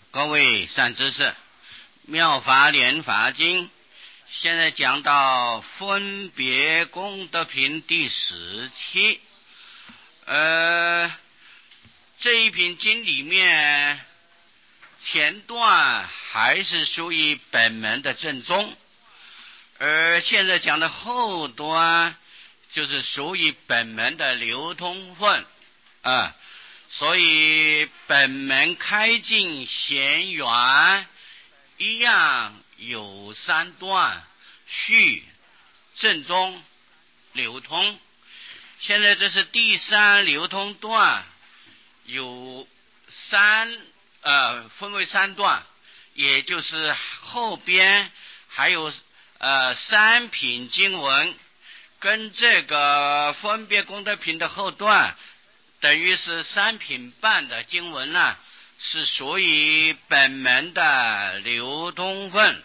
各位善知识，妙法莲华经现在讲到分别功德品第17。这一品经里面前段还是属于本门的正宗，而现在讲的后端就是属于本门的流通分所以本门开尽显圆一样有3段：序、正宗、流通。现在这是第3流通段，有分为3段，也就是后边还有3品经文，跟这个分别功德品的后段等于是3品半的经文呢，是属于本门的流通分。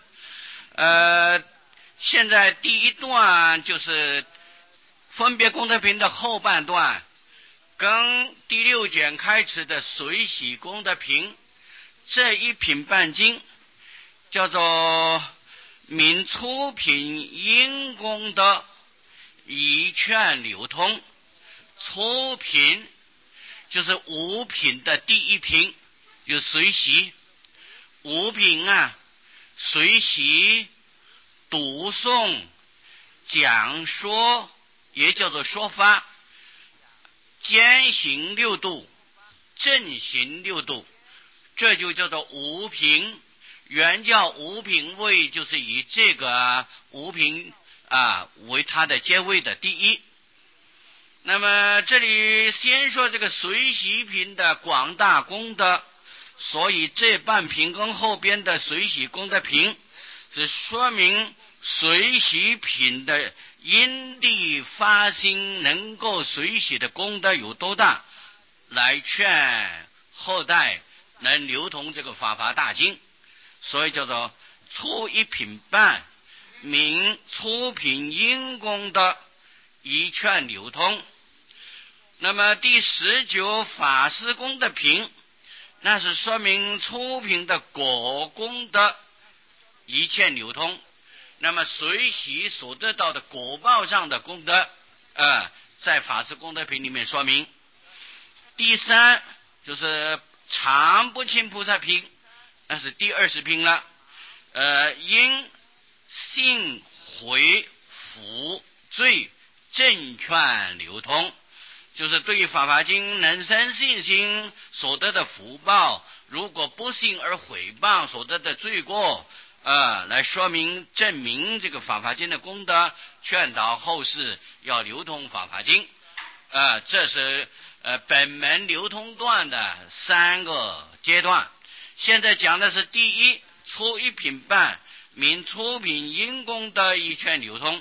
现在第1段就是分别功德品的后半段，跟第6卷开始的随喜功德品这1品半经，叫做明初品因功德一劝流通。初品就是5品的第1品，就随喜。5品随喜、读诵、讲说，也叫做说法，兼行6度，正行6度，这就叫做5品。原教5品位就是以这个5品为它的阶位的第1。那么这里先说这个随喜品的广大功德，所以这半品跟后边的随喜功德品只说明随喜品的因地发心能够随喜的功德有多大，来劝后代能流通这个法华大经，所以叫做初1品半，明初品因功德一劝流通。那么第19法师功德品，那是说明初品的果功德一切流通，那么随喜所得到的果报上的功德在法师功德品里面说明。第3就是常不轻菩萨品，那是第20品了。因信悔福罪正劝流通，就是对于法华经能生信心所得的福报，如果不信而毁谤所得的罪过来说明证明这个法华经的功德，劝导后世要流通法华经。这是本门流通段的3个阶段。现在讲的是第1，初1品半，明初品因功德一劝流通。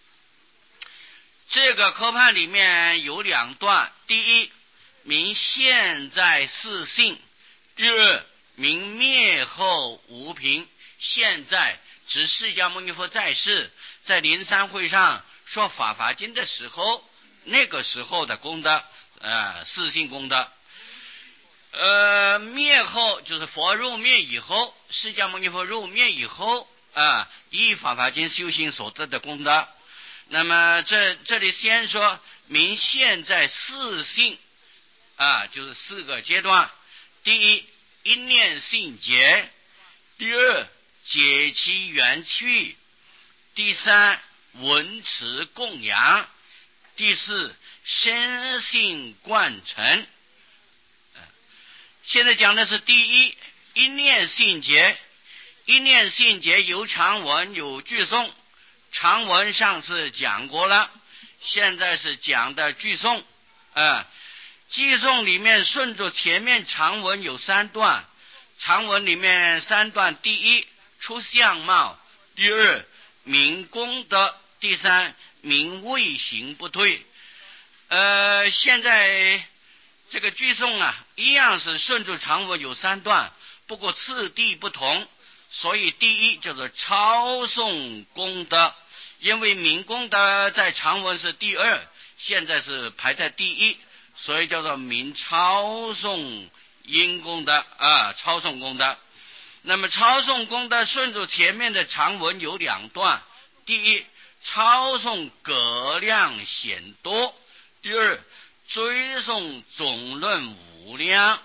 这个科判里面有2段，第1明现在四性，第2明灭后无凭。现在指释迦牟尼佛在世，在灵山会上说法华经的时候，那个时候的功德四性功德。灭后就是佛入灭以后，释迦牟尼佛入灭以后依法华经修行所得的功德。那么这里先说明现在四性就是4个阶段。第1一念性结，第2解其缘趣，第3闻持供养，第4深信贯承。现在讲的是第1一念性结。一念性结有常文有句诵，常文上次讲过了，现在是讲的句诵。句诵里面顺着前面常文有3段，常文里面3段，第1出相貌，第2明功德，第3明未行不退。现在这个句诵一样是顺着常文有3段，不过次第不同，所以第1叫做超诵功德，因为明功德在常文是第2，现在是排在第1，所以叫做明超诵因功德超诵功德。 那么抄诵功德顺着前面的长文有两段，第一，抄诵格量显多；第二，追诵总论无量。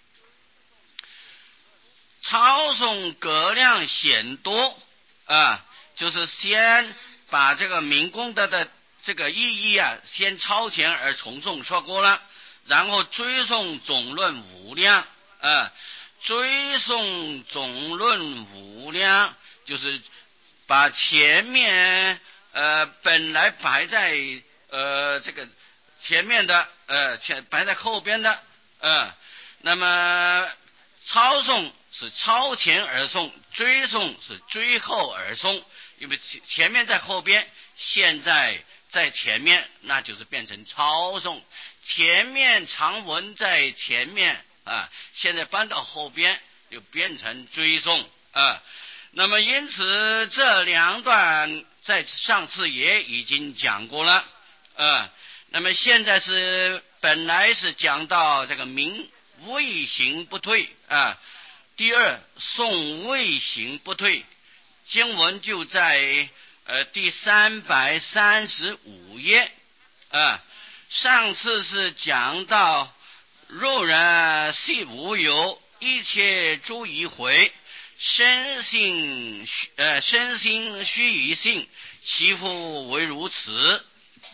抄诵格量显多就是先把这个明功德的这个意义先超前而重诵说过了，然后追诵总论无量追诵总论无量就是把前面本来排在这个前面的排在后边的那么抄诵是超前而诵，追诵是追后而诵，因为前面在后边，现在在前面，那就是变成抄诵。前面长文在前面现在搬到后边就变成追诵那么因此这两段在上次也已经讲过了那么现在是本来是讲到这个明未行不退第二诵未行不退，经文就在第335页上次是讲到若人系无有，一切诸疑回，身心须臾性，其复为如此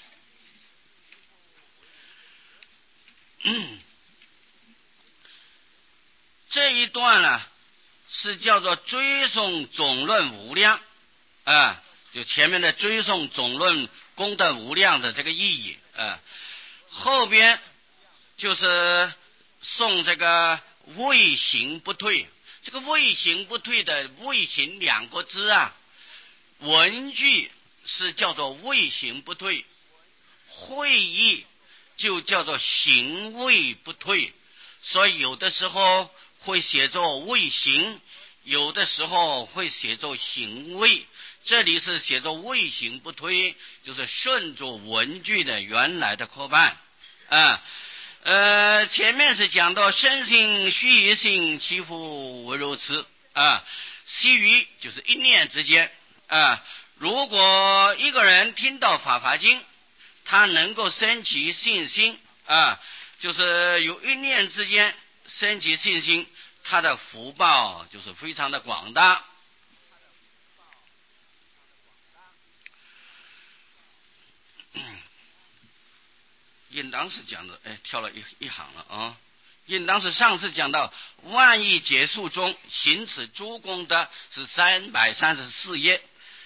这一段呢是叫做追诵总论无量就前面的追诵总论功德无量的这个意义后边就是诵这个未行不退。这个未行不退的未行两个字文句是叫做未行不退，会意就叫做行未不退，所以有的时候会写作未行，有的时候会写作行未，这里是写作未行不退，就是顺着文句的原来的科办前面是讲到身心须臾性，其复为如此须臾就是一念之间如果一个人听到法华经，他能够升起信心就是有一念之间升起信心，他的福报就是非常的广大应当是讲的跳了一行了应当是上次讲到万亿劫数中行此诸功德是334页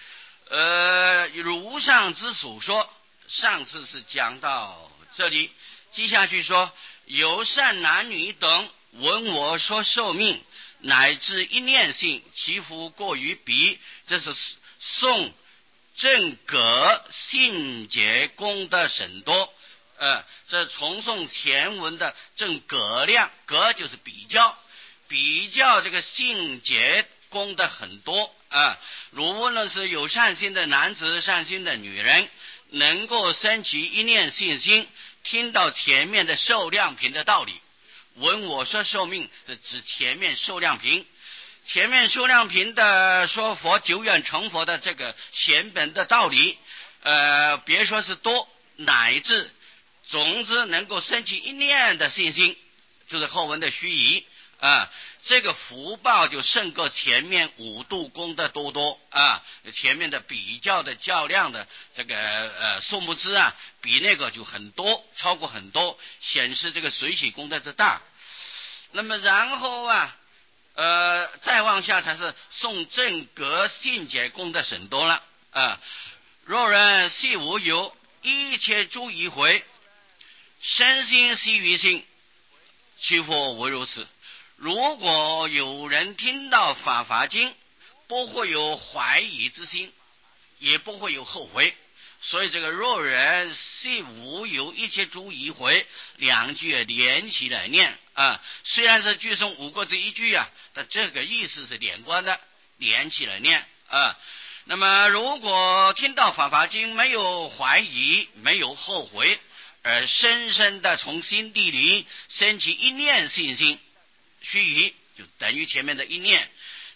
如上之所说，上次是讲到这里，接下去说有善男女等闻我说受命，乃至一念性，其福过于彼，这是诵正格信解功德甚多这重诵前文的正格量，格就是比较这个信解功德很多如无论是有善心的男子善心的女人，能够升起一念信心，听到前面的受量品的道理，闻我说受命是指前面受量品，前面受量品的说佛久远成佛的这个显本的道理别说是多，乃至总之能够升起一念的信心，就是后文的须臾这个福报就胜过前面五度功德多前面的比较的较量的这个数目字比那个就很多，超过很多，显示这个随喜功德之大。那么然后再往下才是诵正格信解功德甚多了若人系无有，一切诸疑回，身心须臾性，其复为如此。如果有人听到法华经，不会有怀疑之心，也不会有后悔，所以这个若人系无有，一切诸疑回两句连起来念虽然是句诵5个字一句但这个意思是连贯的，连起来念那么如果听到法华经没有怀疑，没有后悔，而深深的从心底里升起一念信心，须臾就等于前面的一念，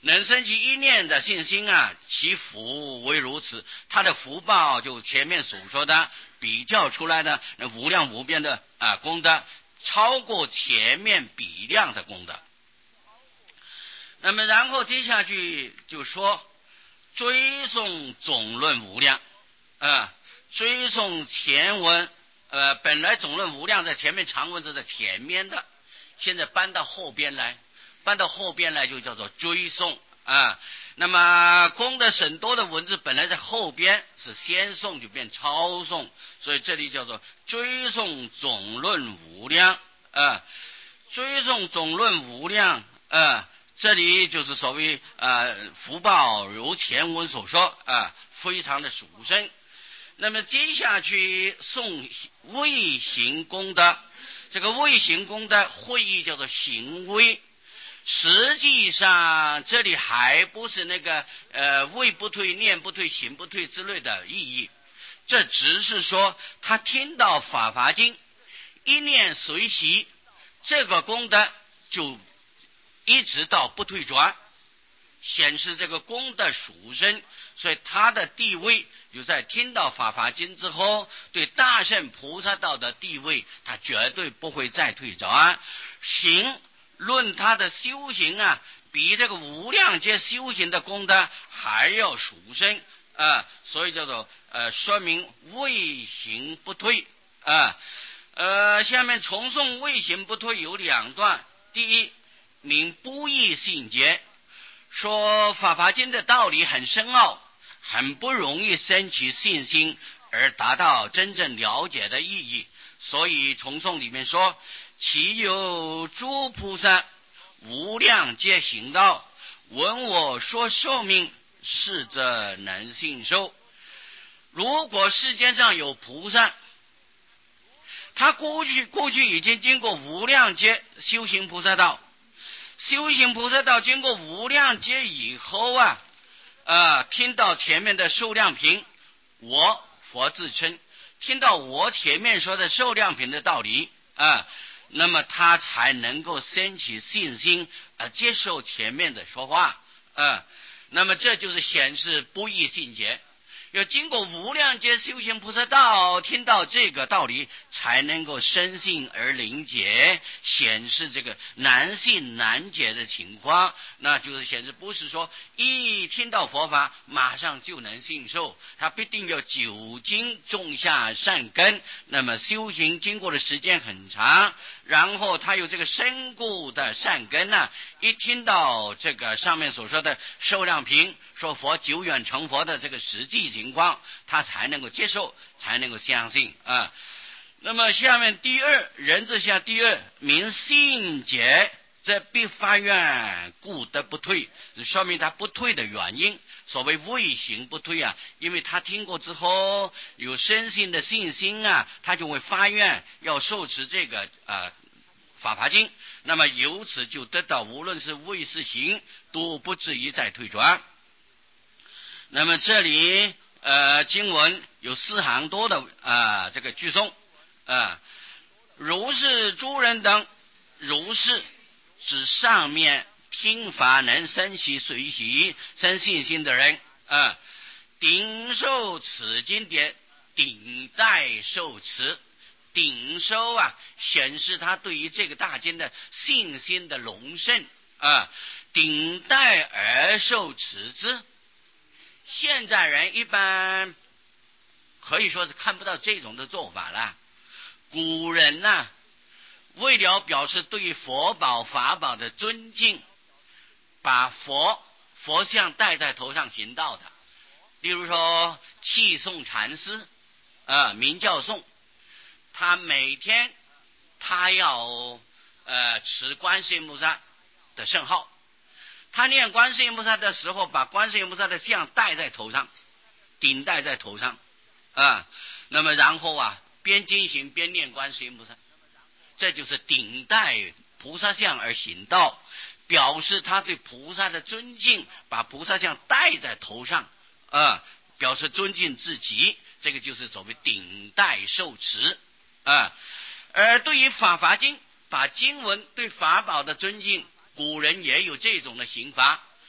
能升起一念的信心啊，其福为如此，他的福报就前面所说的比较出来的那无量无边的功德，超过前面比量的功德。那么然后接下去就说追诵总论无量，追诵前文，本来总论无量在前面，长文是在前面的，现在搬到后边来就叫做追诵啊。那么功德甚多的文字本来在后边是先诵就变抄诵，所以这里叫做追诵总论无量啊。追诵总论无量这里就是所谓福报如前文所说非常的殊胜。那么接下去诵位行功德，这个位行功德会意叫做行位，实际上这里还不是那个位不退念不退行不退之类的意义，这只是说他听到法华经一念随喜，这个功德就一直到不退转，显示这个功德殊胜，所以他的地位就在听到法华经之后，对大圣菩萨道的地位他绝对不会再退转。行论他的修行比这个无量劫修行的功德还要殊胜所以叫做说明位行不退下面重诵位行不退有两段。第一，名不易信解，说法华经的道理很深奥，很不容易升起信心而达到真正了解的意义，所以重诵里面说，其有诸菩萨无量皆行道，闻我说寿命，是则能信受。如果世间上有菩萨，他过去已经经过无量劫修行菩萨道，修行菩萨道经过无量劫以后听到前面的受量品，我佛自称听到我前面说的受量品的道理那么他才能够升起信心接受前面的说话那么这就是显示不易信解，要经过无量劫修行菩萨道，听到这个道理才能够深信而灵解，显示这个难信难解的情况，那就是显示不是说一听到佛法马上就能信受，他必定要久经种下善根，那么修行经过的时间很长，然后他有这个深固的善根一听到这个上面所说的受量品，说佛久远成佛的这个实际情况，他才能够接受，才能够相信那么下面第二，人之下第二，名信解，这必发愿故得不退，说明他不退的原因。所谓位行不退因为他听过之后有深信的信心他就会发愿要受持这个法华经，那么由此就得到无论是位是行都不至于再退转。那么这里经文有4行多的这个句诵如是诸人等，如是指上面听法能生起随喜生信心的人顶受此经典，顶戴受持，顶受显示他对于这个大经的信心的隆盛顶戴而受持之。现在人一般可以说是看不到这种的做法了。古人为了表示对佛宝法宝的尊敬，把佛像戴在头上行道的，例如说契颂禅师名叫颂，他每天他要持观世音菩萨的圣号，他念观世音菩萨的时候，把观世音菩萨的像戴在头上，顶戴在头上那么然后边进行边念观世音菩萨，这就是顶戴菩萨像而行道，表示他对菩萨的尊敬，把菩萨像戴在头上表示尊敬自己，这个就是所谓顶戴受持而对于法华经，把经文对法宝的尊敬，古人也有这种的行法，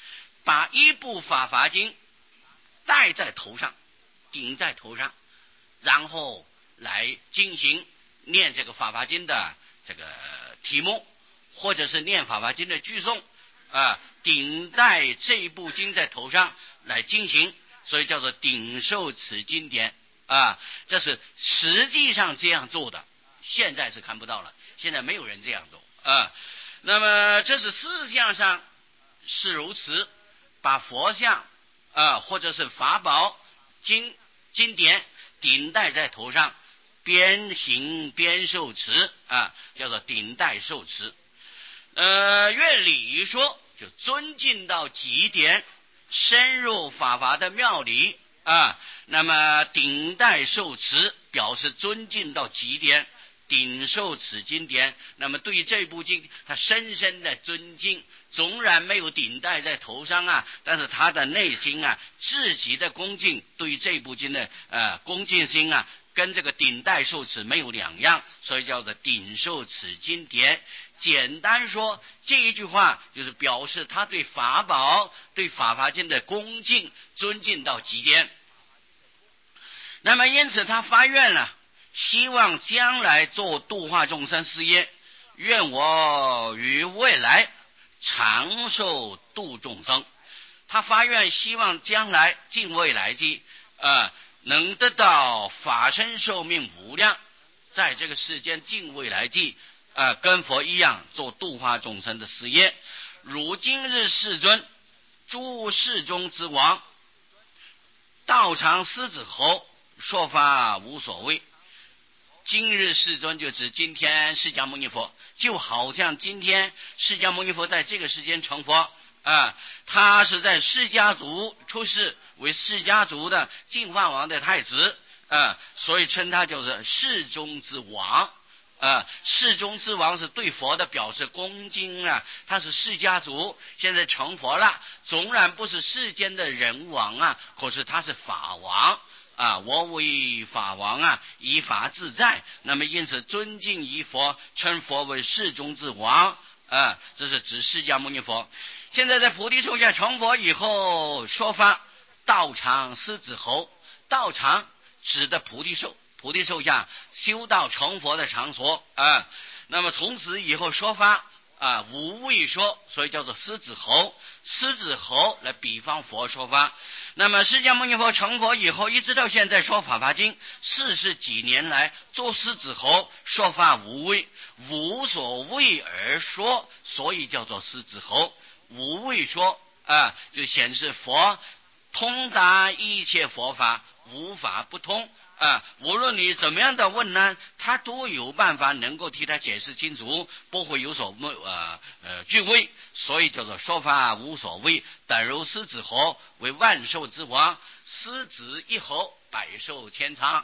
把一部法华经戴在头上，顶在头上，然后来进行念这个法华经的这个题目，或者是念法华经的句诵顶戴这一部经在头上来进行，所以叫做顶受此经典这是实际上这样做的，现在是看不到了，现在没有人这样做那么这是思想上是如此，把佛像或者是法宝经典顶戴在头上，边行边受持叫做顶戴受持。乐理说就尊敬到极点，深入法华的妙理那么顶戴受持表示尊敬到极点，顶受此经典，那么对这部经他深深的尊敬，纵然没有顶戴在头上但是他的内心至极的恭敬，对这部经的恭敬心跟这个顶戴受持没有两样，所以叫做顶受此经典。简单说，这一句话就是表示他对法宝对法华经的恭敬尊敬到极点。那么因此他发愿了，希望将来做度化众生事业，愿我于未来长寿度众生。他发愿希望将来尽未来际能得到法身寿命无量，在这个世间尽未来际跟佛一样做度化众生的事业。如今日世尊，诸世中之王，道场狮子侯，说法无所谓。今日世尊就指今天释迦牟尼佛，就好像今天释迦牟尼佛在这个时间成佛他是在释迦族出世，为释迦族的净饭王的太子所以称他叫做世中之王世中之王是对佛的表示恭敬他是释迦族，现在成佛了，纵然不是世间的人王可是他是法王我为法王依法自在，那么因此尊敬于佛，称佛为世中之王这是指释迦牟尼佛。现在在菩提树下成佛以后说法，道场狮子侯，道场指的菩提树，菩提树下修道成佛的场所那么从此以后说法无畏说，所以叫做狮子侯。狮子侯来比方佛说法。那么释迦牟尼佛成佛以后，一直到现在说法华经40几年来做狮子侯，说法无畏，无所谓而说，所以叫做狮子侯。无畏说就显示佛通达一切佛法，无法不通无论你怎么样的问难，他都有办法能够替他解释清楚，不会有所惧畏，所以叫做说法无所谓。等如狮子侯为万兽之王，狮子一侯，百兽千仓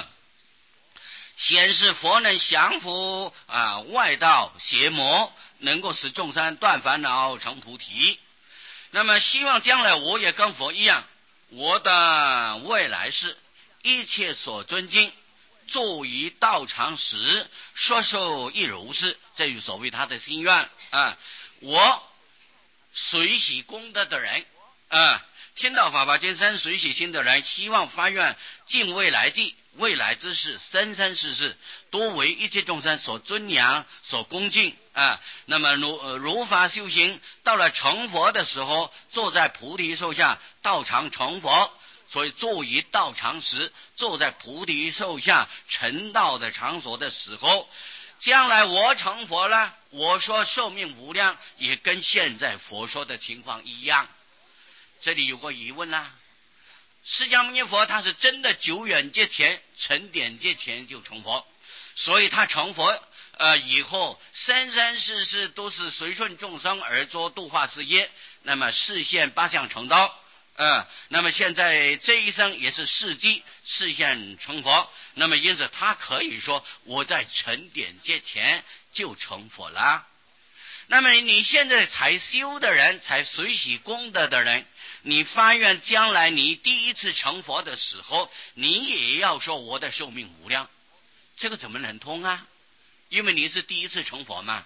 显示佛能降伏外道邪魔，能够使众生断烦恼成菩提。那么希望将来我也跟佛一样，我的未来世一切所尊敬，作于道场时说受亦如是，这就所谓他的心愿我随喜功德的人听到法华经生随喜心的人，希望发愿尽未来际，未来之事生生世世多为一切众生所尊仰所恭敬那么如法修行，到了成佛的时候，坐在菩提树下道场成佛，所以坐于道场时，坐在菩提树下成道的场所的时候，将来我成佛了，我说寿命无量，也跟现在佛说的情况一样。这里有个疑问释迦牟尼佛他是真的久远劫前成点劫前就成佛，所以他成佛以后生生世世都是随顺众生而做度化事业，那么示现八相成道那么现在这一生也是世机示现成佛，那么因此他可以说我在成点劫前就成佛了。那么你现在才修的人，才随喜功德的人，你发愿将来你第一次成佛的时候，你也要说我的寿命无量，这个怎么能通因为你是第一次成佛嘛，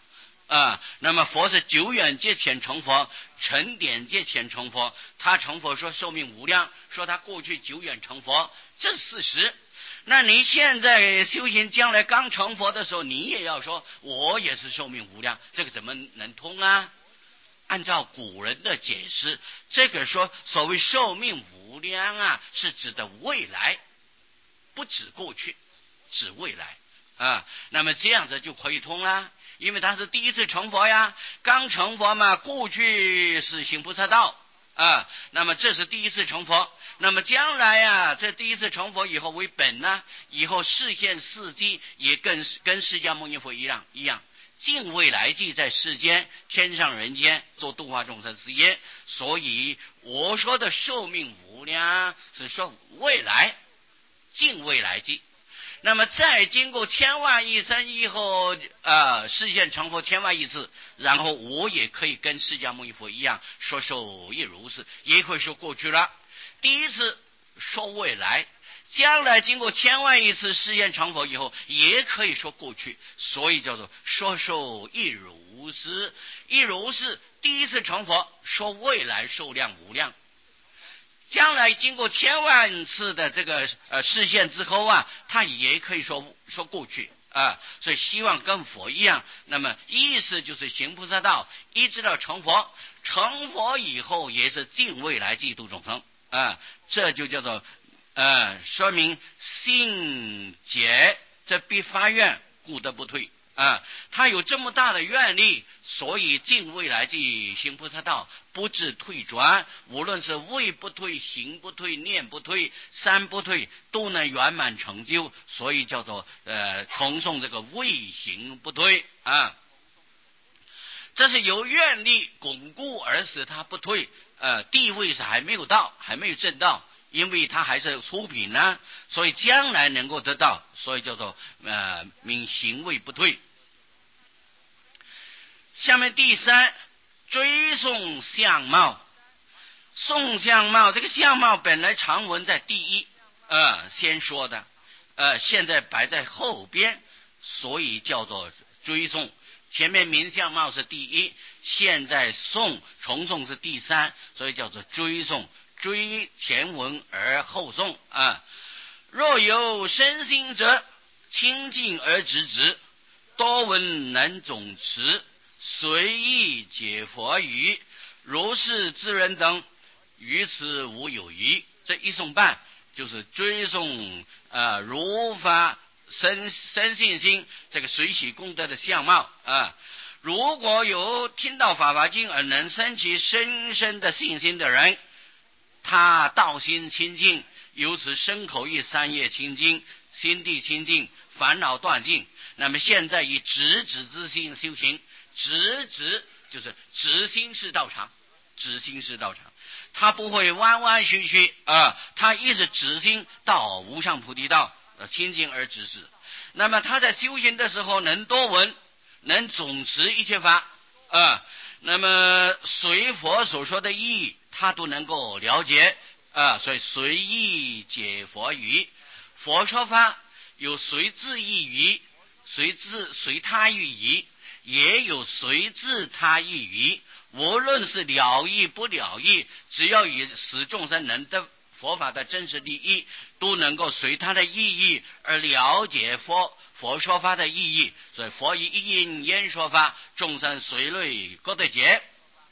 那么佛是久远劫前成佛，成点劫前成佛，他成佛说寿命无量，说他过去久远成佛，这是事实。那你现在修行，将来刚成佛的时候，你也要说我也是寿命无量，这个怎么能通啊？按照古人的解释，这个说所谓寿命无量啊，是指的未来，不指过去，指未来那么这样子就可以通啦，因为他是第一次成佛呀，刚成佛嘛，过去是行菩萨道那么这是第一次成佛，那么将来呀，这第一次成佛以后为本呢，以后示现事迹也跟释迦牟尼佛一样，尽未来际在世间天上人间做度化众生事业，所以我说的寿命无量是说未来尽未来际，那么再经过千万亿生以后示现成佛千万亿次，然后我也可以跟释迦牟尼佛一样说寿亦如是，也可以说过去了，第一次说未来，将来经过千万亿次示现成佛以后也可以说过去，所以叫做说寿亦如是。亦如是第一次成佛说未来寿量无量，将来经过千万次的这个示现之后他也可以说过去所以希望跟佛一样，那么意思就是行菩萨道一直到成佛，成佛以后也是尽未来际度众生这就叫做说明信解这必发愿，故得不退他有这么大的愿力，所以尽未来际行菩萨道，不致退转，无论是位不退、行不退、念不退、三不退，都能圆满成就，所以叫做重诵这个位行不退这是由愿力巩固而使他不退地位是还没有到，还没有证到，因为他还是出品呢，所以将来能够得到，所以叫做名行位不退。下面第三，追诵相貌。诵相貌，这个相貌本来常文在第一先说的现在摆在后边，所以叫做追诵。前面明相貌是第一，现在重诵是第三，所以叫做追诵，追前文而后诵若有身心者，清净而直直，多闻能总持，随意解佛语，如是之人等，于此无有疑。这一诵半就是追诵如法生信心这个随喜功德的相貌如果有听到法华经而能生起深深的信心的人，他道心清净，由此身口意三业清净，心地清净，烦恼断尽。那么现在以直指之心修行，直就是直心是道场，直心是道场，他不会弯弯曲曲他一直直心到无上菩提道清净而直视。那么他在修行的时候能多闻，能总持一切法那么随佛所说的意义他都能够了解所以随意解佛语。佛说法有随自意语，随他意语，也有随自他意语。无论是了义不了义，只要以使众生能得佛法的真实利益，都能够随他的意义而了解佛说法的意义。所以佛以一因言说法，众生随类各得解。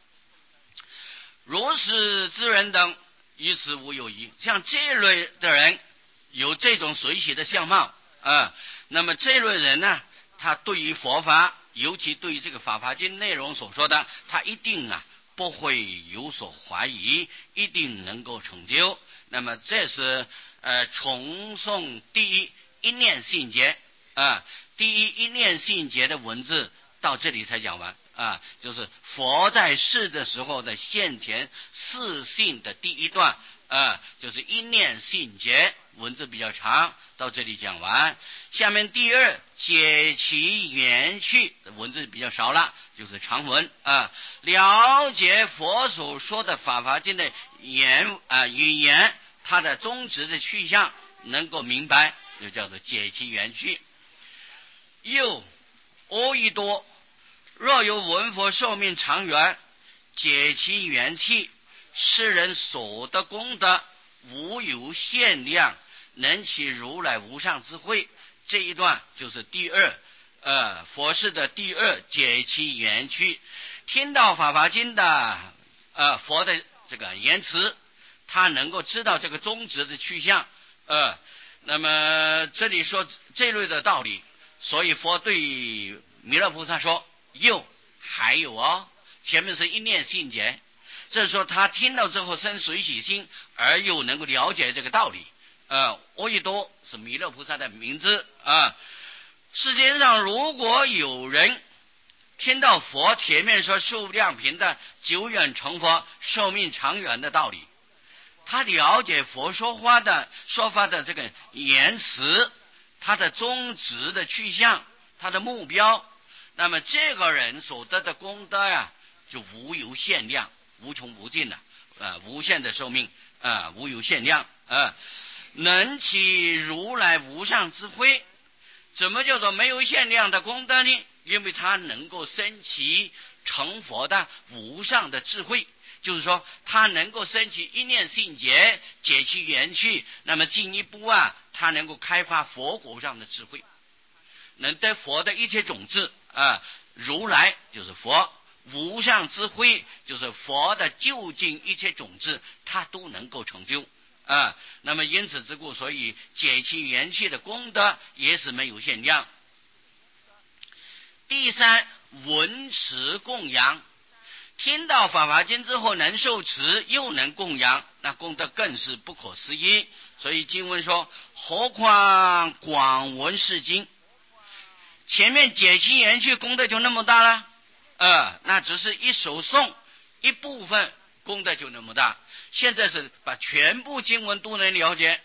如是之人等，于此无有疑。像这类的人有这种随喜的相貌那么这类人呢，他对于佛法，尤其对于这个法华经内容所说的，他一定不会有所怀疑，一定能够成就。那么这是重诵第一念信节第一念信节的文字到这里才讲完就是佛在世的时候的现前四信的第一段就是一念信节，文字比较长，到这里讲完。下面第二解其缘趣，文字比较少了，就是长文了解佛所说的法华经的语言，它的宗旨的去向能够明白，就叫做解其缘趣。又阿逸多若有闻佛寿命长远，解其元气，世人所得功德无有限量，能起如来无上智慧。这一段就是第二佛事的第二，解其元气。听到法华经的佛的这个言辞，他能够知道这个宗旨的去向。那么这里说这类的道理，所以佛对弥勒菩萨说，还有哦，前面是一念信解，这是说他听到之后生随喜心，而又能够了解这个道理。阿逸多是弥勒菩萨的名字世界上如果有人听到佛前面说寿量平的久远成佛、寿命长远的道理，他了解佛说法的这个言辞，他的宗旨的去向，他的目标，那么这个人所得的功德呀，就无有限量，无穷无尽的无限的寿命无有限量能起如来无上智慧。怎么叫做没有限量的功德呢？因为他能够升起成佛的无上的智慧，就是说他能够升起一念信解，解其元气，那么进一步他能够开发佛果上的智慧，能得佛的一切种子如来就是佛，无上智慧就是佛的究竟一切种子，他都能够成就那么因此之故，所以解其元气的功德也是没有限量。第三，闻持供养，听到法华经之后能受持又能供养，那功德更是不可思议。所以经文说，何况广闻是经，前面解其元气功德就那么大了那只是一首诵一部分，功德就那么大。现在是把全部经文都能了解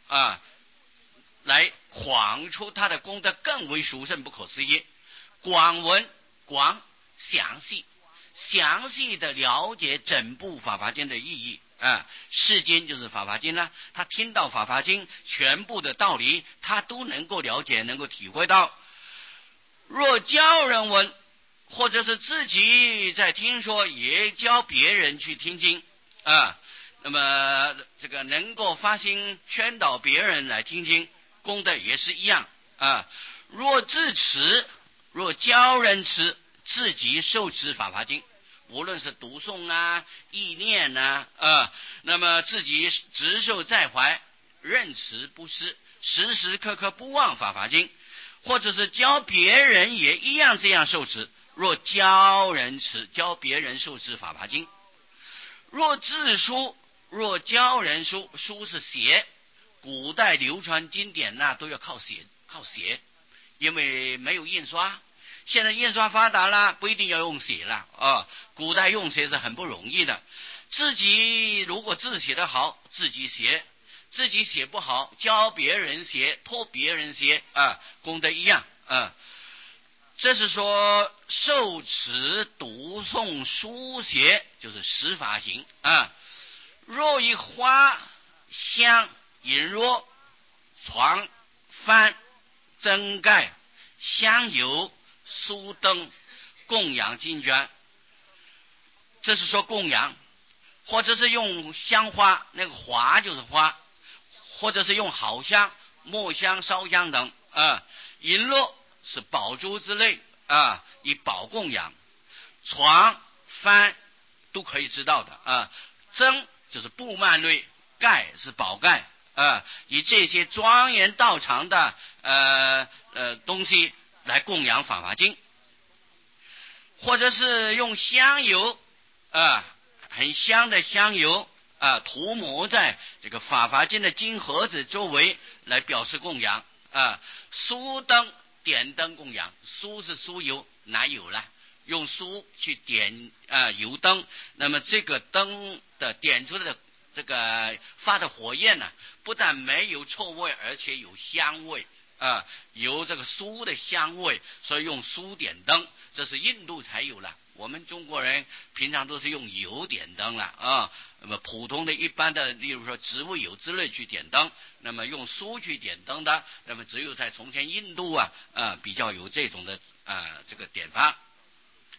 来广出它的功德更为殊胜不可思议。广闻，广详细的了解整部法华经的意义是经就是法华经他听到法华经全部的道理，他都能够了解，能够体会到。若教人闻，或者是自己在听说，也教别人去听经那么这个能够发心劝导别人来听经，功德也是一样若自持，若教人持，自己受持法华经，无论是读诵意念那么自己执受在怀，任持不失，时时刻刻不忘法华经，或者是教别人也一样这样受持。若教人持，教别人受持法华经。若自书，若教人书，书是写，古代流传经典都要靠写，因为没有印刷。现在印刷发达了，不一定要用写了古代用写是很不容易的。自己如果字写得好，自己写；自己写不好，教别人写，托别人写功德一样这是说受持读诵书写就是十法行若以花香引若床幡砧盖香油酥灯供养经卷，这是说供养，或者是用香花，那个花就是花，或者是用好香、墨香、烧香等引若是宝珠之类以宝供养，床幡都可以知道的砧就是布幔类，盖是宝盖以这些庄严道场的东西来供养法华经，或者是用香油很香的香油涂抹在这个法华经的经盒子周围来表示供养酥灯点灯供养，酥是酥油，哪有了？用酥去点油灯，那么这个灯的点出来的这个发的火焰不但没有臭味，而且有香味有这个酥的香味，所以用酥点灯，这是印度才有了。我们中国人平常都是用油点灯了那么普通的一般的例如说植物油之类去点灯，那么用酥去点灯的，那么只有在从前印度比较有这种的这个点法。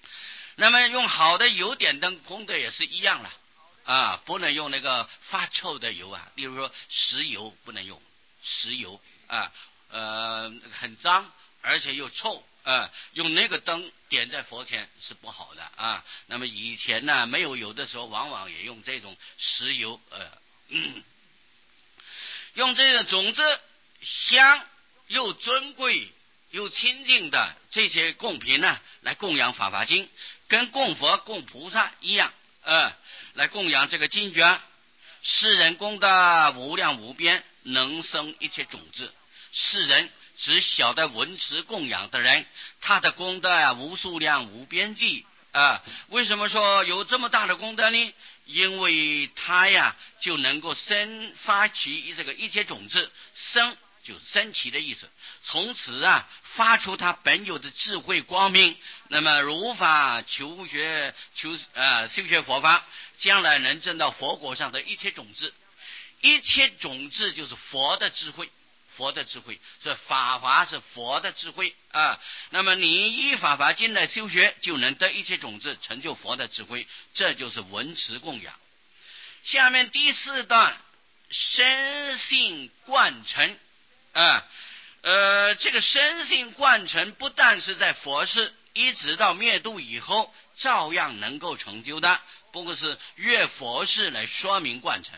那么用好的油点灯，功德也是一样了啊，不能用那个发臭的油啊，例如说石油不能用，石油啊，很脏而且又臭啊，用那个灯点在佛前是不好的啊。那么以前呢没有油的时候，往往也用这种石油，用这个种子香又尊贵又清净的这些供品呢，来供养法华经，跟供佛供菩萨一样，来供养这个经卷。世人功德无量无边，能生一切种子。世人只晓得闻持供养的人，他的功德啊无数量无边际啊。为什么说有这么大的功德呢？因为他呀就能够发起这个一切种子，生就是升起的意思，从此啊发出他本有的智慧光明，那么如法修学佛法，将来能证到佛果上的一切种子。一切种子就是佛的智慧，佛的智慧，所以法华是佛的智慧啊。那么你依法华经来修学，就能得一切种子，成就佛的智慧，这就是闻持供养。下面第四段，深信贯彻这个深信贯彻不但是在佛世，一直到灭度以后照样能够成就的，不过是越佛世来说明贯彻。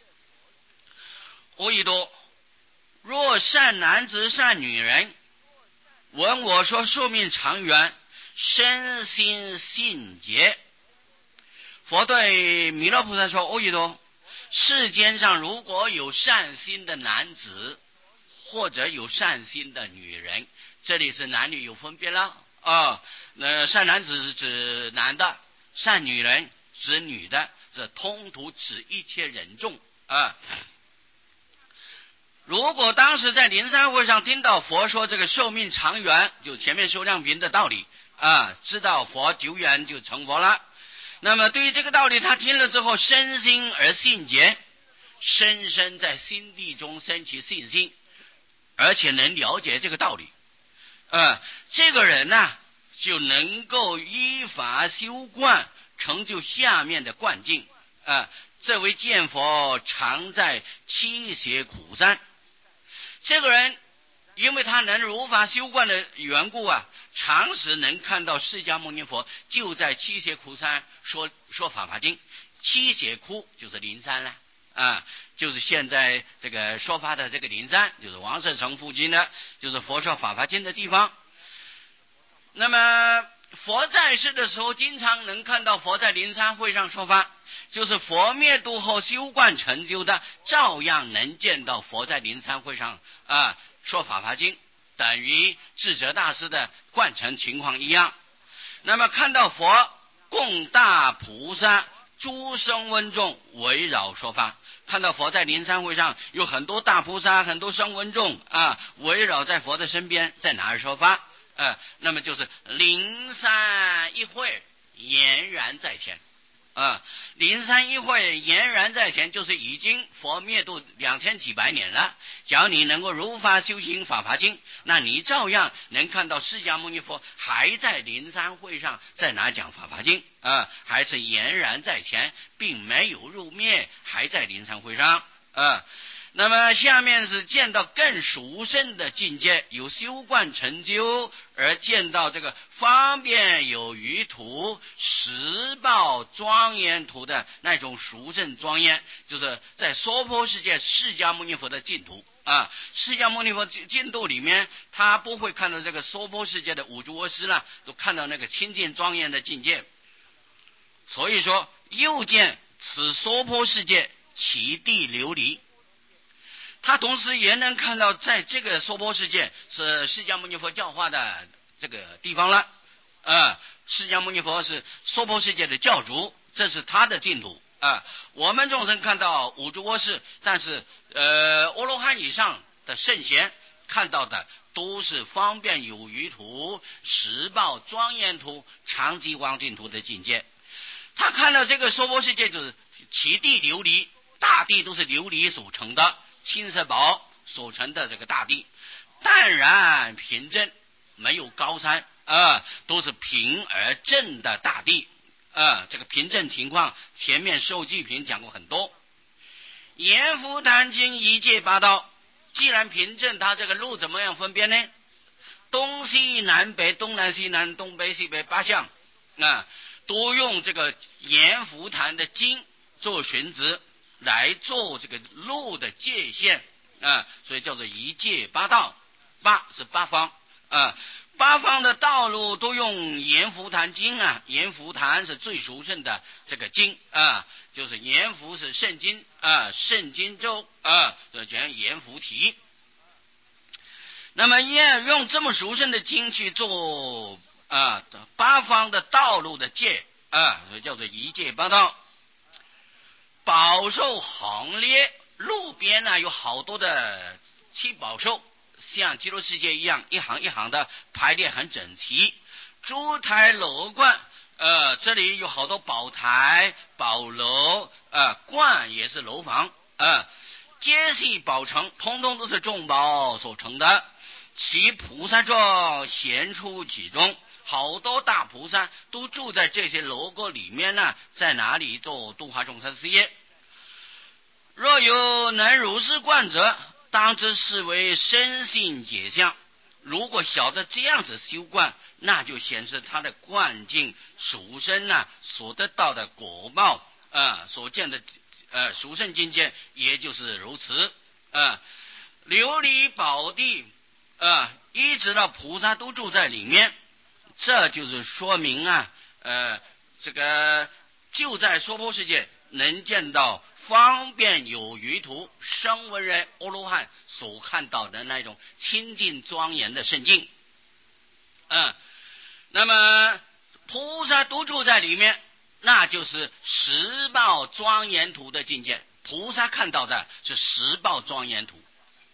阿逸多，若善男子善女人闻我说寿命长远，身心信解。佛对弥勒菩萨说，阿逸多，世间上如果有善心的男子或者有善心的女人，这里是男女有分别了啊。善男子是指男的，善女人指女的，这通途指一切人众啊。如果当时在灵山会上听到佛说这个寿命长远，就前面修量品的道理啊，知道佛久远就成佛了。那么对于这个道理，他听了之后身心而信解，深深在心地中升起信心，而且能了解这个道理，这个人呢就能够依法修观，成就下面的观境。这位见佛常在七邪苦山，这个人因为他能如法修观的缘故啊，常时能看到释迦牟尼佛就在七邪苦山说法华经。七邪窟就是灵山了就是现在这个说法的这个灵山，就是王舍城附近的，就是佛说法华经的地方。那么佛在世的时候，经常能看到佛在灵山会上说法，就是佛灭度后修观成就的，照样能见到佛在灵山会上说法华经，等于智者大师的观成情况一样。那么看到佛供大菩萨诸声闻众围绕说法，看到佛在灵山会上有很多大菩萨很多声闻众围绕在佛的身边，在哪儿说法那么就是灵山一会俨然在前灵山一会俨然在前，就是已经佛灭度2000几百年了。只要你能够如法修行法华经，那你照样能看到释迦牟尼佛还在灵山会上在哪讲法华经还是俨然在前，并没有入灭，还在灵山会上那么下面是见到更殊胜的境界，有修观成就而见到这个方便有余土实报庄严土的那种殊胜庄严，就是在娑婆世界释迦牟尼佛的净土释迦牟尼佛净土里面，他不会看到这个娑婆世界的五诸恶世了，都看到那个清净庄严的境界。所以说又见此娑婆世界其地琉璃，他同时也能看到在这个娑婆世界是释迦牟尼佛教化的这个地方了释迦牟尼佛是娑婆世界的教主，这是他的净土我们众生看到五诸恶世，但是阿罗汉以上的圣贤看到的都是方便有余土实报庄严土常寂光净土的境界。他看到这个娑婆世界就是其地琉璃，大地都是琉璃所成的，青色宝所成的这个大地，淡然平正，没有高山都是平而正的大地。这个平正情况前面受记品讲过很多。阎浮檀经一界八道，既然平正，它这个路怎么样分辨呢？东西南北，东南西南，东北西北八项都用这个阎浮檀的经做寻值来做这个路的界限所以叫做一界八道。八是八方八方的道路都用阎浮檀经阎浮檀是最殊胜的这个经就是阎浮是圣经圣经咒就讲阎浮提。那么用这么殊胜的经去做八方的道路的界所以叫做一界八道。宝兽行列，路边有好多的七宝兽，像极乐世界一样，一行一行的排列很整齐。珠台楼观这里有好多宝台宝楼观也是楼房皆系宝城，通通都是众宝所成的。其菩萨状显出其中，好多大菩萨都住在这些楼阁里面在哪里做度化众生事业？若有能如是观者，当知是为身性解相。如果晓得这样子修观，那就显示他的观境殊胜所得到的果报所见的殊胜境界，也就是如此琉璃宝地一直到菩萨都住在里面，这就是说明这个就在娑婆世界能见到方便有余土声闻人阿罗汉所看到的那种清净庄严的圣境那么菩萨都住在里面，那就是十报庄严土的境界。菩萨看到的是十报庄严土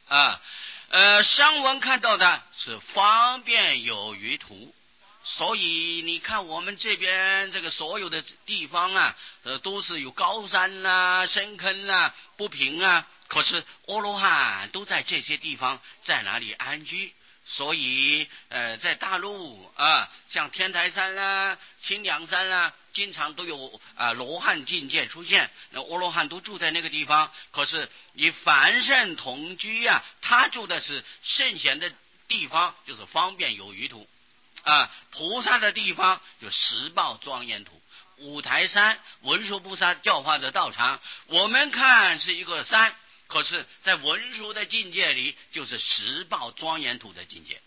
声闻看到的是方便有余土。所以你看我们这边这个所有的地方都是有高山深坑不平可是阿罗汉都在这些地方在哪里安居？所以在大陆像天台山清凉山经常都有罗汉境界出现，那阿罗汉都住在那个地方。可是以凡圣同居他住的是圣贤的地方，就是方便有余土菩萨的地方就十报庄严土。五台山文殊菩萨教化的道场，我们看是一个山，可是在文殊的境界里就是十报庄严土的境界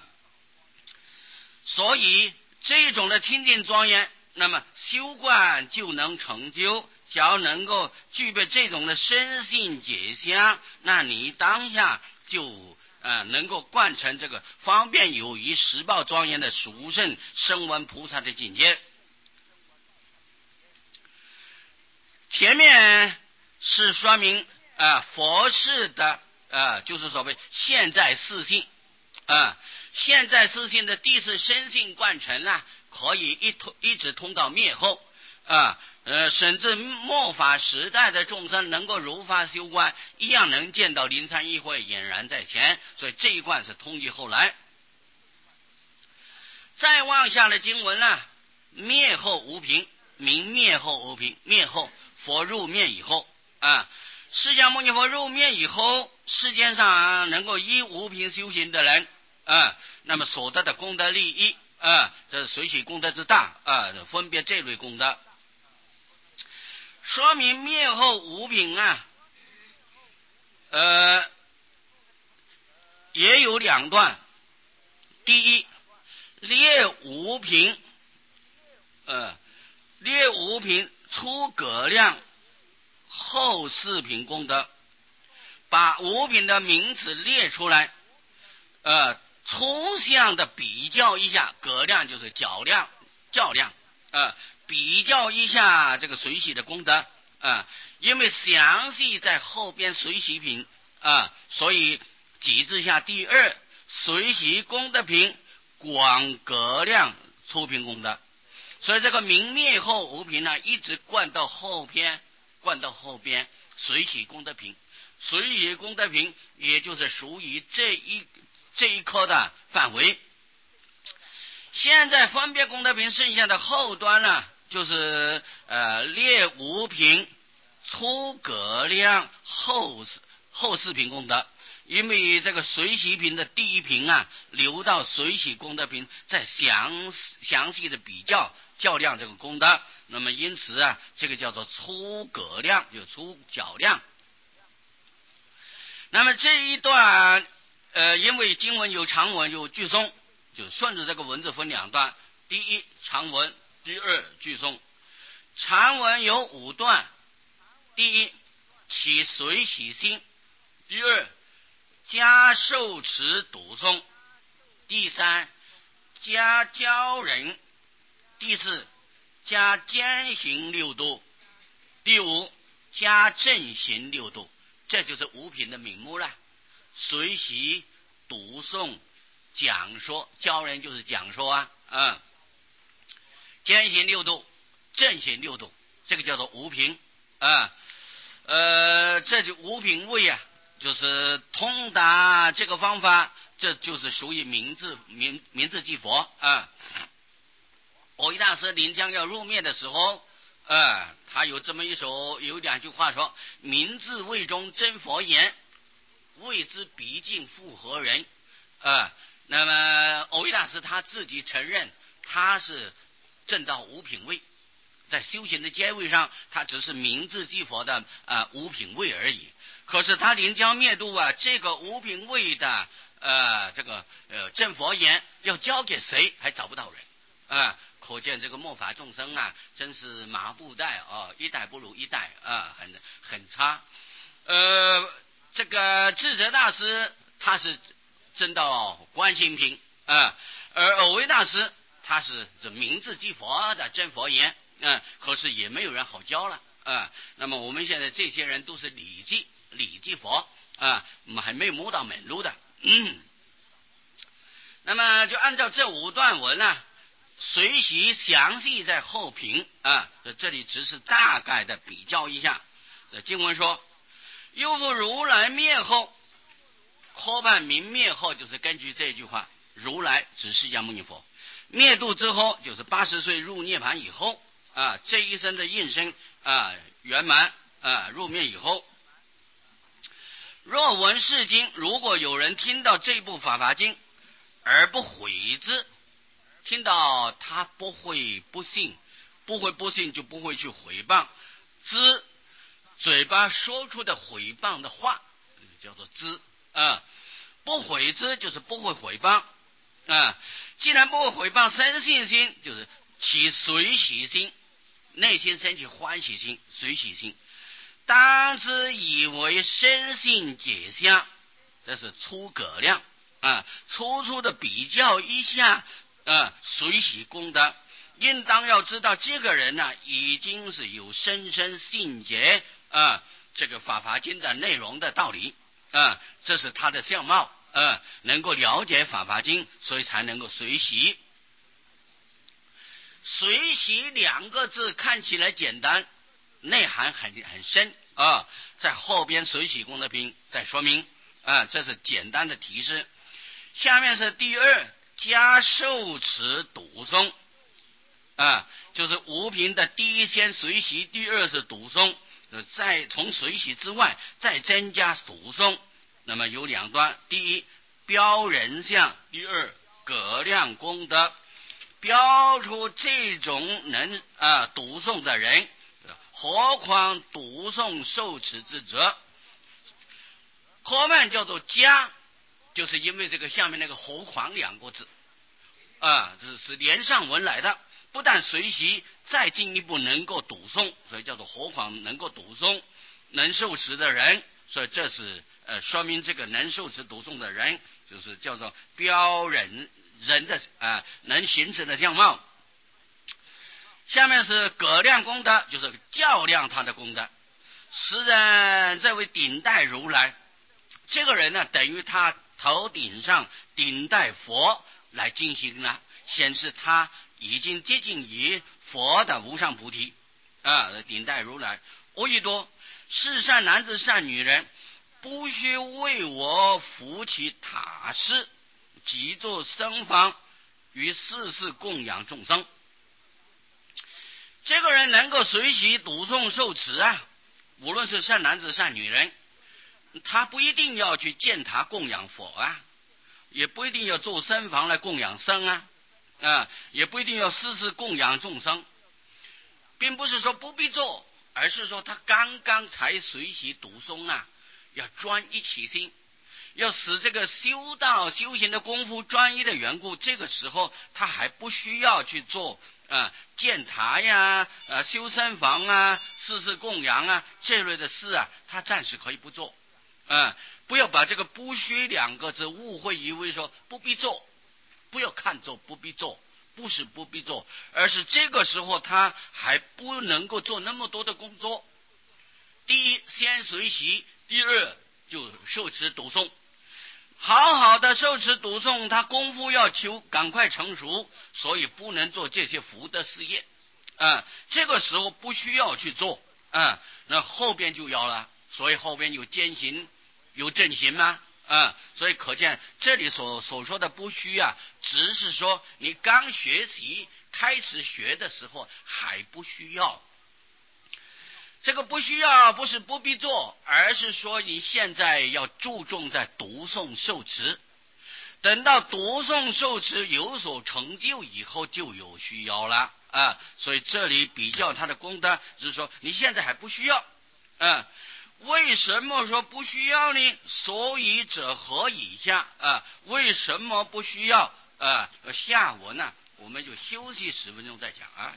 所以这种的清净庄严，那么修观就能成就。只要能够具备这种的身性解相，那你当下就能够贯成这个方便有余十报庄严的殊胜声闻菩萨的境界。前面是说明佛事的就是所谓现在四性现在四性的第四身性贯成可以一直通到灭后甚至末法时代的众生能够如法修观，一样能见到灵山一会俨然在前。所以这一贯是通于后来。再往下的经文灭后无凭，名灭后无凭。灭后佛入灭以后释迦牟尼佛入灭以后，世间上能够依无凭修行的人那么所得的功德利益这是随喜功德之大分别这类功德。说明灭后无凭也有两段。第一，列无凭列无凭出葛量后四凭功德，把无凭的名词列出来抽象的比较一下，葛量就是较量比较一下这个随喜的功德因为详细在后边随喜品所以几字下第二随喜功德品广葛量出品功德。所以这个明灭后无凭一直贯到后边随喜功德品。随喜功德品也就是属于这一科的范围。 现在分别功德品剩下的后端呢，就是列五品初葛量后四品功德。因为这个随喜品的第一品啊，流到随喜功德品，再详细的比较量这个功德，那么因此啊，这个叫做初葛量，有初较量。那么这一段因为经文有长文有句诵，就顺着这个文字分两段，第一长文，第二句诵。长文有5段，第一起随喜心，第二加受持读诵，第三加教人，第四加兼行六度，第五加正行六度。这就是五品的名目了。随喜、读诵、讲说，教人就是讲说啊，兼行六度、正行六度，这个叫做五品啊。这就五品位啊，就是通达这个方法，这就是属于明字即佛啊。藕益大师临将要入灭的时候，他有这么有两句话说：明字位中真佛言，谓之毕竟复何人？那么藕益大师他自己承认他是证到五品位，在修行的阶位上，他只是明字即佛的五品位而已。可是他临将灭度啊，这个五品位的这个正佛言要交给谁还找不到人可见这个末法众生啊，真是麻布袋一代不如一代很差。这个智者大师他是证到观心品而藕益大师他是这明字即佛的真佛言可是也没有人好教了那么我们现在这些人都是礼记佛我们还没有摸到门路的那么就按照这5段文随喜详细在后品这里只是大概的比较一下。经文说，又复如来灭后，科判明灭后，就是根据这句话，如来指释迦牟尼佛灭度之后，就是80岁入涅盘以后这一生的应身圆满入灭以后，若闻是经，如果有人听到这部法华经而不悔之，听到他不会不信就不会去毁谤之，嘴巴说出的毁谤的话叫做之不悔之就是不会毁谤既然不会毁谤，生信心就是起随喜心，内心升起欢喜心随喜心，当知以为生信解相，这是初葛量粗的比较一下随喜功德，应当要知道这个人已经是有深信解这个法华经的内容的道理这是他的相貌能够了解法华经，所以才能够随喜。随喜2个字看起来简单，内涵很深在后边随喜功德品再说明这是简单的提示。下面是第2加受持读诵就是五品的第一先随喜，第2是读诵，再从随喜之外再增加读诵。那么有2段，第一标人相，第2葛量功德。标出这种能读诵的人，何况读诵受持之者。科判叫做加，就是因为这个下面那个何况2个字这是连上文来的，不但随喜，再进一步能够读诵，所以叫做何况能够读诵能受持的人，所以这是说明这个能受持读诵的人就是叫做标人的能形成的相貌。下面是葛量功德，就是较量他的功德。时人这位顶戴如来，这个人等于他头顶上顶戴佛来进行了，显示他已经接近于佛的无上菩提顶戴如来。阿逸多，是善男子善女人，不须为我扶起塔施，即作僧房， 于世事供养众生。这个人能够随喜读诵受持啊，无论是善男子善女人，他不一定要去建塔供养佛啊，也不一定要做僧房来供养僧啊，也不一定要世事供养众生，并不是说不必做，而是说他刚刚才随喜读诵啊，要专一起心，要使这个修道修行的功夫专一的缘故，这个时候他还不需要去做建塔呀、修僧房啊、世事供养啊这类的事啊，他暂时可以不做。不要把这个不需两个字误会以为说不必做，不要看作不必做，不是不必做，而是这个时候他还不能够做那么多的工作。第一，先随喜；第二，就受持读诵。好好的受持读诵，他功夫要求赶快成熟，所以不能做这些福德事业。这个时候不需要去做，那后边就要了，所以后边有兼行有正行吗？所以可见这里所说的不需啊，只是说你刚学习开始学的时候还不需要。这个不需要不是不必做，而是说你现在要注重在读诵受持，等到读诵受持有所成就以后就有需要了所以这里比较他的功德，就是说你现在还不需要为什么说不需要呢？所以者何以下为什么不需要下文呢？我们就休息10分钟再讲